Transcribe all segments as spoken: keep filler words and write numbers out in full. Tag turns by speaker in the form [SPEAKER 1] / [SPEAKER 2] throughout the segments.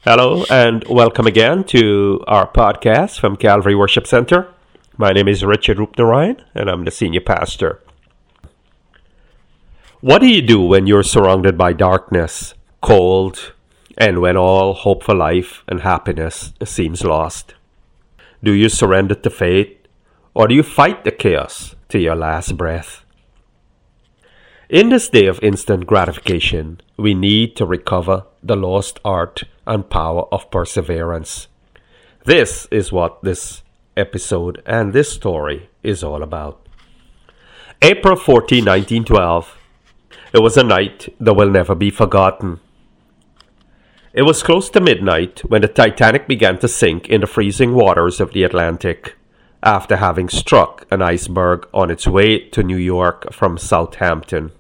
[SPEAKER 1] Hello and welcome again to our podcast from Calvary Worship Center. My name is Richard Rupnarayan and I'm the senior pastor. What do you do when you're surrounded by darkness, cold, and when all hope for life and happiness seems lost? Do you surrender to fate or do you fight the chaos to your last breath? In this day of instant gratification, we need to recover the lost art and power of perseverance. This is what this episode and this story is all about. April fourteenth, nineteen twelve. It was a night that will never be forgotten. It was close to midnight when the Titanic began to sink in the freezing waters of the Atlantic after having struck an iceberg on its way to New York from Southampton.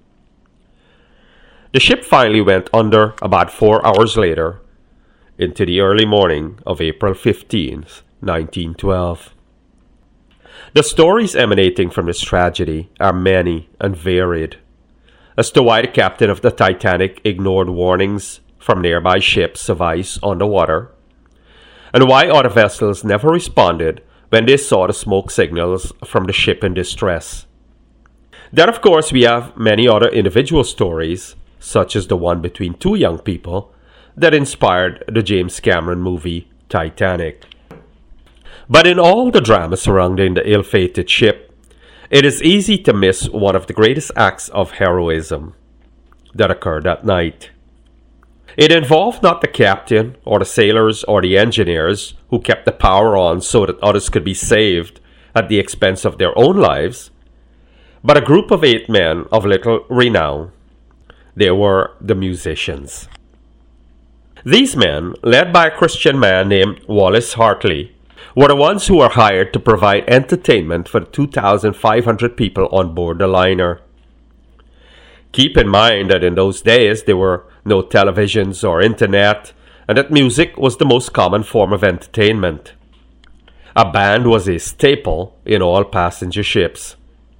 [SPEAKER 1] The ship finally went under about four hours later, into the early morning of April fifteenth, nineteen twelve. The stories emanating from this tragedy are many and varied as to why the captain of the Titanic ignored warnings from nearby ships of ice on the water, and why other vessels never responded when they saw the smoke signals from the ship in distress. Then, of course, we have many other individual stories, such as the one between two young people that inspired the James Cameron movie Titanic. But in all the drama surrounding the ill-fated ship, it is easy to miss one of the greatest acts of heroism that occurred that night. It involved not the captain or the sailors or the engineers who kept the power on so that others could be saved at the expense of their own lives, but a group of eight men of little renown. They were the musicians. These men, led by a Christian man named Wallace Hartley, were the ones who were hired to provide entertainment for the two thousand five hundred people on board the liner. Keep in mind that in those days there were no televisions or internet, and that music was the most common form of entertainment. A band was a staple in all passenger ships.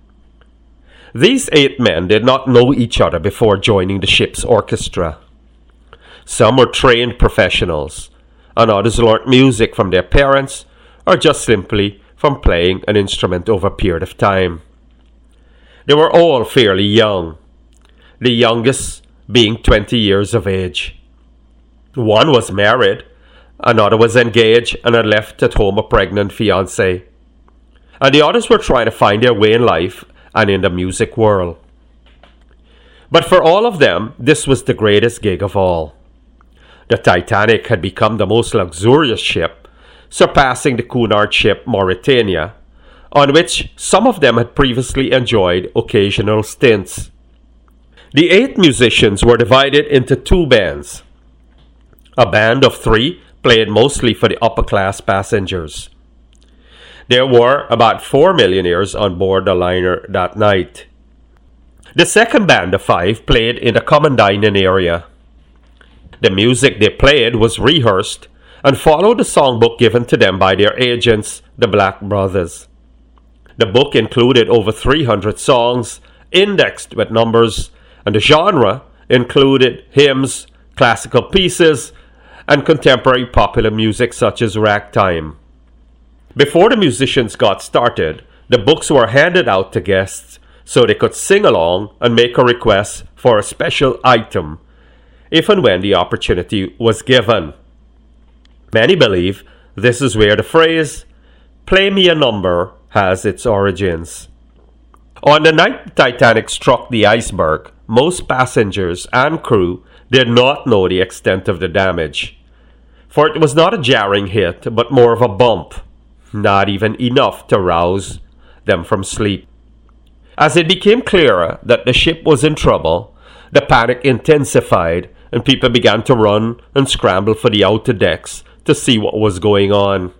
[SPEAKER 1] These eight men did not know each other before joining the ship's orchestra. Some were trained professionals, and others learnt music from their parents or just simply from playing an instrument over a period of time. They were all fairly young, the youngest being twenty years of age. One was married, another was engaged and had left at home a pregnant fiancée, and the others were trying to find their way in life and in the music world. But for all of them, this was the greatest gig of all. The Titanic had become the most luxurious ship, surpassing the Cunard ship Mauretania, on which some of them had previously enjoyed occasional stints. The eight musicians were divided into two bands. A band of three played mostly for the upper-class passengers. There were about four millionaires on board the liner that night. The second band of five played in the common dining area. The music they played was rehearsed and followed the songbook given to them by their agents, the Black Brothers. The book included over three hundred songs, indexed with numbers, and the genre included hymns, classical pieces, and contemporary popular music such as ragtime. Before the musicians got started, the books were handed out to guests so they could sing along and make a request for a special item if and when the opportunity was given. Many believe this is where the phrase, "play me a number," has its origins. On the night the Titanic struck the iceberg, most passengers and crew did not know the extent of the damage, for it was not a jarring hit but more of a bump, not even enough to rouse them from sleep. As it became clearer that the ship was in trouble, the panic intensified and people began to run and scramble for the outer decks to see what was going on.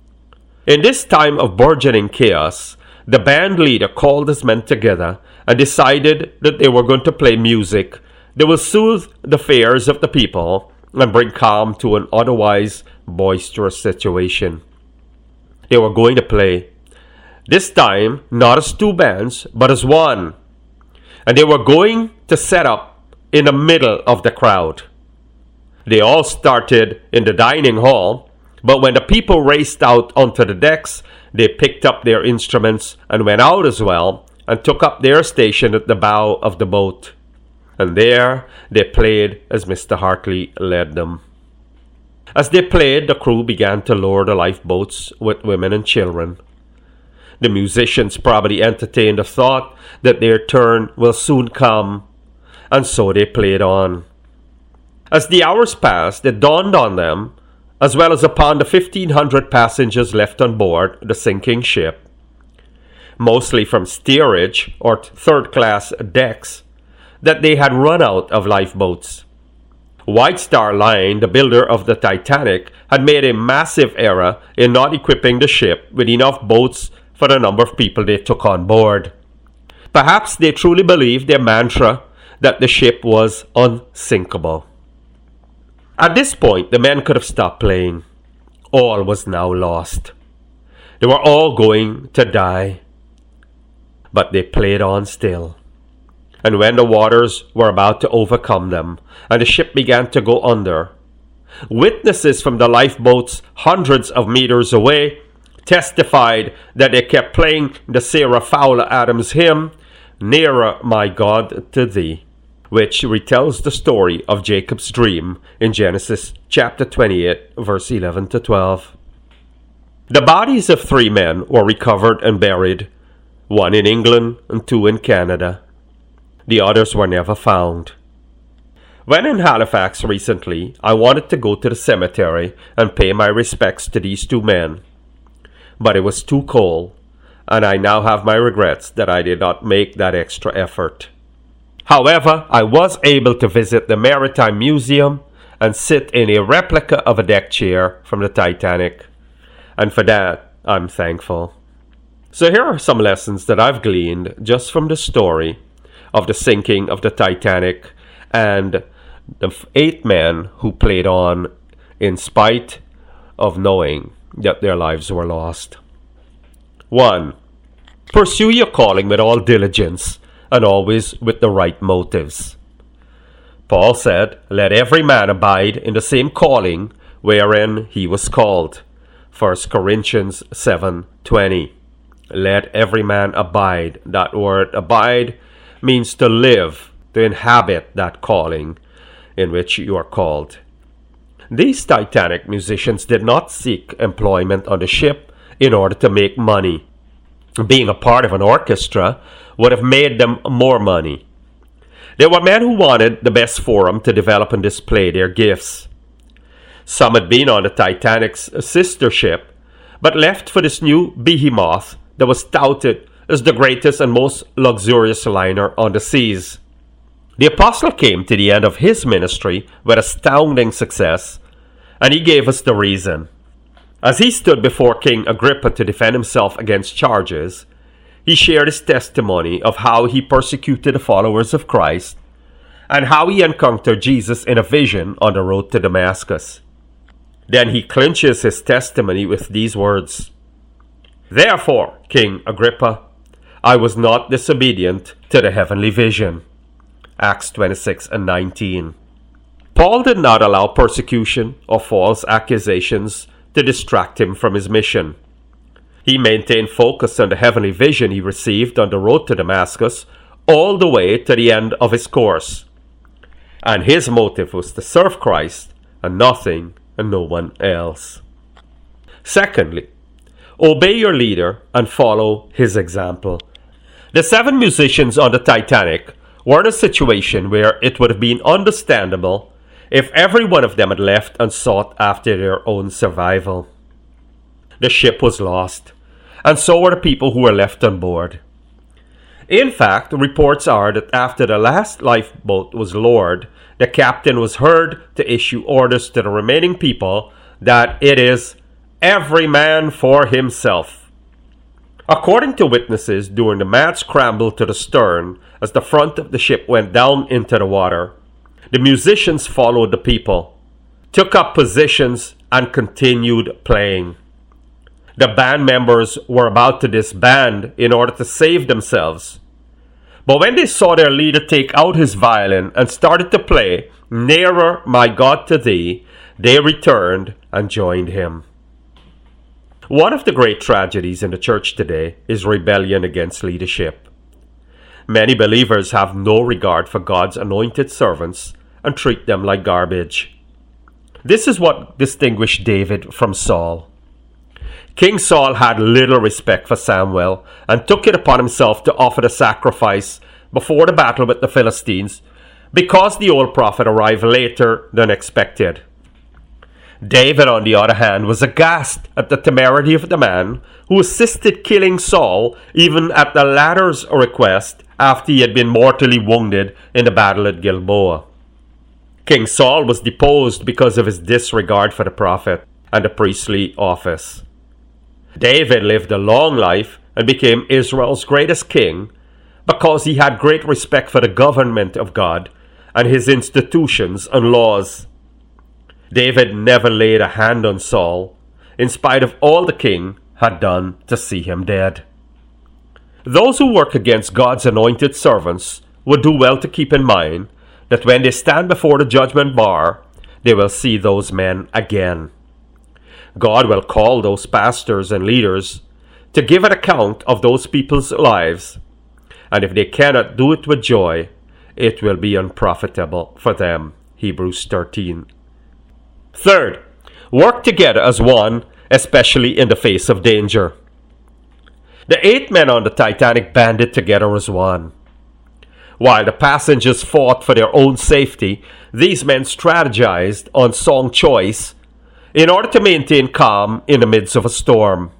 [SPEAKER 1] In this time of burgeoning chaos, the band leader called his men together and decided that they were going to play music that will soothe the fears of the people and bring calm to an otherwise boisterous situation. They were going to play, this time not as two bands, but as one. And they were going to set up in the middle of the crowd. They all started in the dining hall, but when the people raced out onto the decks, they picked up their instruments and went out as well, and took up their station at the bow of the boat. And there they played as Mister Hartley led them. As they played, the crew began to lower the lifeboats with women and children. The musicians probably entertained the thought that their turn will soon come, and so they played on. As the hours passed, it dawned on them, as well as upon the fifteen hundred passengers left on board the sinking ship, mostly from steerage or third-class decks, that they had run out of lifeboats. White Star Line, the builder of the Titanic, had made a massive error in not equipping the ship with enough boats for the number of people they took on board. Perhaps they truly believed their mantra that the ship was unsinkable. At this point, the men could have stopped playing. All was now lost. They were all going to die. But they played on still. And when the waters were about to overcome them, and the ship began to go under, witnesses from the lifeboats hundreds of meters away testified that they kept playing the Sarah Fowler Adams hymn, "Nearer, My God, to Thee," which retells the story of Jacob's dream in Genesis chapter twenty-eight, verse eleven to twelve. The bodies of three men were recovered and buried, one in England and two in Canada. The others were never found. When in Halifax recently, I wanted to go to the cemetery and pay my respects to these two men. But it was too cold, and I now have my regrets that I did not make that extra effort. However, I was able to visit the Maritime Museum and sit in a replica of a deck chair from the Titanic. And for that, I'm thankful. So here are some lessons that I've gleaned just from the story of the sinking of the Titanic and the eight men who played on in spite of knowing that their lives were lost. one. Pursue your calling with all diligence and always with the right motives. Paul said, "Let every man abide in the same calling wherein he was called." First Corinthians seven twenty. Let every man abide. That word abide means to live, to inhabit that calling in which you are called. These Titanic musicians did not seek employment on the ship in order to make money. Being a part of an orchestra would have made them more money. They were men who wanted the best forum to develop and display their gifts. Some had been on the Titanic's sister ship, but left for this new behemoth that was touted as the greatest and most luxurious liner on the seas. The apostle came to the end of his ministry with astounding success, and he gave us the reason. As he stood before King Agrippa to defend himself against charges, he shared his testimony of how he persecuted the followers of Christ and how he encountered Jesus in a vision on the road to Damascus. Then he clinches his testimony with these words, "Therefore, King Agrippa, I was not disobedient to the heavenly vision." Acts twenty-six and nineteen. Paul did not allow persecution or false accusations to distract him from his mission. He maintained focus on the heavenly vision he received on the road to Damascus all the way to the end of his course. And his motive was to serve Christ and nothing and no one else. Secondly, obey your leader and follow his example. The seven musicians on the Titanic were in a situation where it would have been understandable if every one of them had left and sought after their own survival. The ship was lost, and so were the people who were left on board. In fact, reports are that after the last lifeboat was lowered, the captain was heard to issue orders to the remaining people that it is every man for himself. According to witnesses, during the mad scramble to the stern as the front of the ship went down into the water, the musicians followed the people, took up positions, and continued playing. The band members were about to disband in order to save themselves. But when they saw their leader take out his violin and started to play nearer, my God, to thee, they returned and joined him. One of the great tragedies in the church today is rebellion against leadership. Many believers have no regard for God's anointed servants and treat them like garbage. This is what distinguished David from Saul. King Saul had little respect for Samuel and took it upon himself to offer the sacrifice before the battle with the Philistines because the old prophet arrived later than expected. David, on the other hand, was aghast at the temerity of the man who assisted killing Saul even at the latter's request after he had been mortally wounded in the battle at Gilboa. King Saul was deposed because of his disregard for the prophet and the priestly office. David lived a long life and became Israel's greatest king because he had great respect for the government of God and his institutions and laws. David never laid a hand on Saul, in spite of all the king had done to see him dead. Those who work against God's anointed servants would do well to keep in mind that when they stand before the judgment bar, they will see those men again. God will call those pastors and leaders to give an account of those people's lives, and if they cannot do it with joy, it will be unprofitable for them. Hebrews thirteen. Third, work together as one, especially in the face of danger. The eight men on the Titanic banded together as one. While the passengers fought for their own safety, these men strategized on song choice in order to maintain calm in the midst of a storm.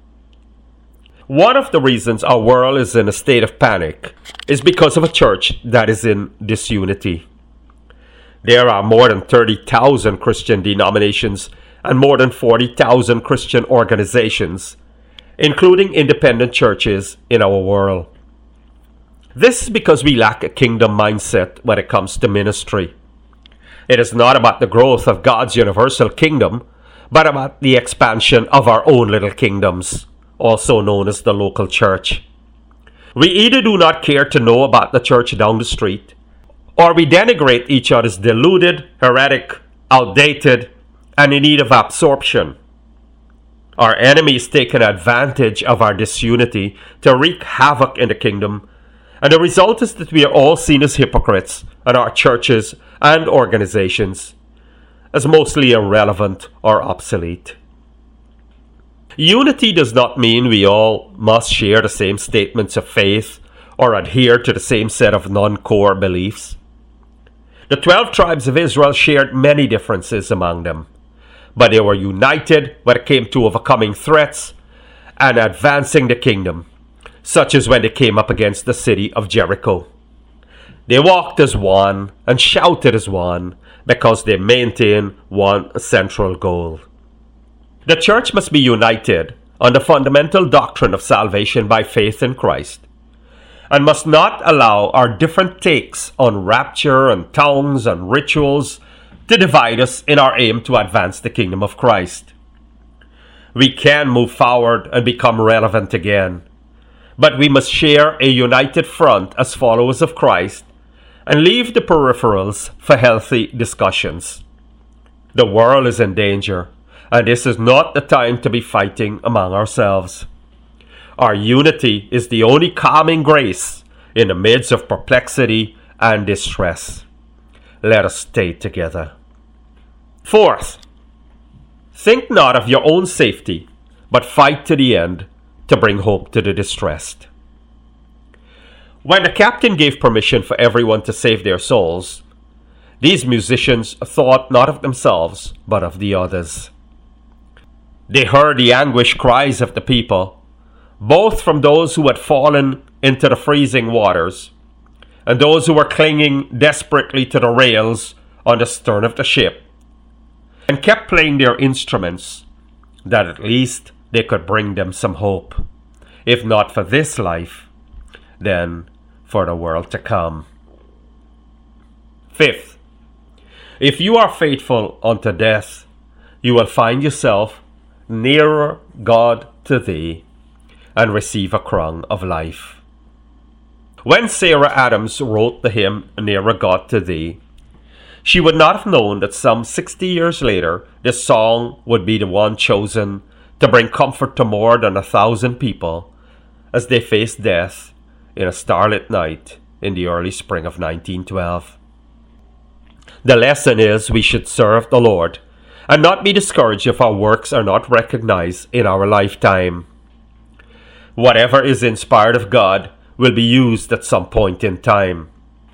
[SPEAKER 1] One of the reasons our world is in a state of panic is because of a church that is in disunity. There are more than thirty thousand Christian denominations and more than forty thousand Christian organizations, including independent churches, in our world. This is because we lack a kingdom mindset when it comes to ministry. It is not about the growth of God's universal kingdom, but about the expansion of our own little kingdoms, also known as the local church. We either do not care to know about the church down the street, or we denigrate each other as deluded, heretic, outdated, and in need of absorption. Our enemy is taking advantage of our disunity to wreak havoc in the kingdom, and the result is that we are all seen as hypocrites, and our churches and organizations as mostly irrelevant or obsolete. Unity does not mean we all must share the same statements of faith or adhere to the same set of non-core beliefs. The twelve tribes of Israel shared many differences among them, but they were united when it came to overcoming threats and advancing the kingdom, such as when they came up against the city of Jericho. They walked as one and shouted as one because they maintained one central goal. The church must be united on the fundamental doctrine of salvation by faith in Christ, and must not allow our different takes on rapture and tongues and rituals to divide us in our aim to advance the kingdom of Christ. We can move forward and become relevant again, but we must share a united front as followers of Christ and leave the peripherals for healthy discussions. The world is in danger, and this is not the time to be fighting among ourselves. Our unity is the only calming grace in the midst of perplexity and distress. Let us stay together. Fourth, think not of your own safety, but fight to the end to bring hope to the distressed. When the captain gave permission for everyone to save their souls, these musicians thought not of themselves, but of the others. They heard the anguished cries of the people, both from those who had fallen into the freezing waters and those who were clinging desperately to the rails on the stern of the ship, and kept playing their instruments, that at least they could bring them some hope, if not for this life, then for the world to come. Fifth, if you are faithful unto death, you will find yourself nearer God to thee and receive a crown of life. When Sarah Adams wrote the hymn Nearer God to Thee, she would not have known that some sixty years later, this song would be the one chosen to bring comfort to more than a thousand people as they faced death in a starlit night in the early spring of nineteen twelve. The lesson is we should serve the Lord and not be discouraged if our works are not recognized in our lifetime. Whatever is inspired of God will be used at some point in time.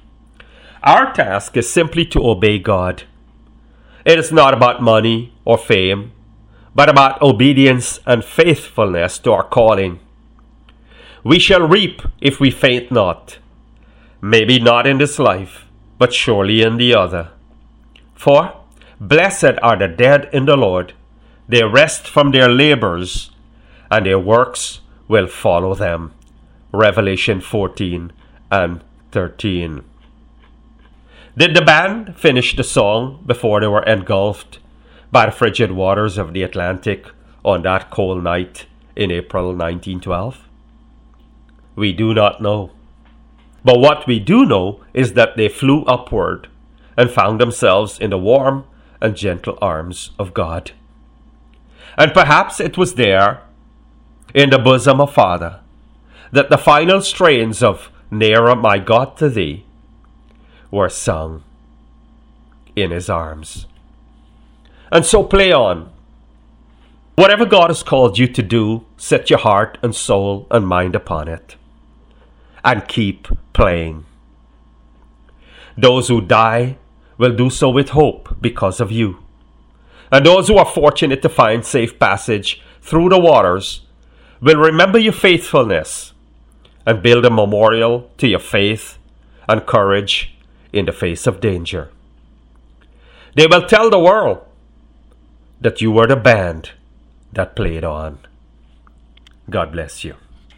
[SPEAKER 1] Our task is simply to obey God. It is not about money or fame, but about obedience and faithfulness to our calling. We shall reap if we faint not, maybe not in this life, but surely in the other. For blessed are the dead in the Lord, they rest from their labors, and their works will follow them. Revelation fourteen and thirteen. Did the band finish the song before they were engulfed by the frigid waters of the Atlantic on that cold night in April nineteen twelve? We do not know. But what we do know is that they flew upward and found themselves in the warm and gentle arms of God. And perhaps it was there, in the bosom of Father, that the final strains of Nearer My God to Thee were sung in His arms. And so play on. Whatever God has called you to do, set your heart and soul and mind upon it. And keep playing. Those who die will do so with hope because of you. And those who are fortunate to find safe passage through the waters will remember your faithfulness and build a memorial to your faith and courage in the face of danger. They will tell the world that you were the band that played on. God bless you.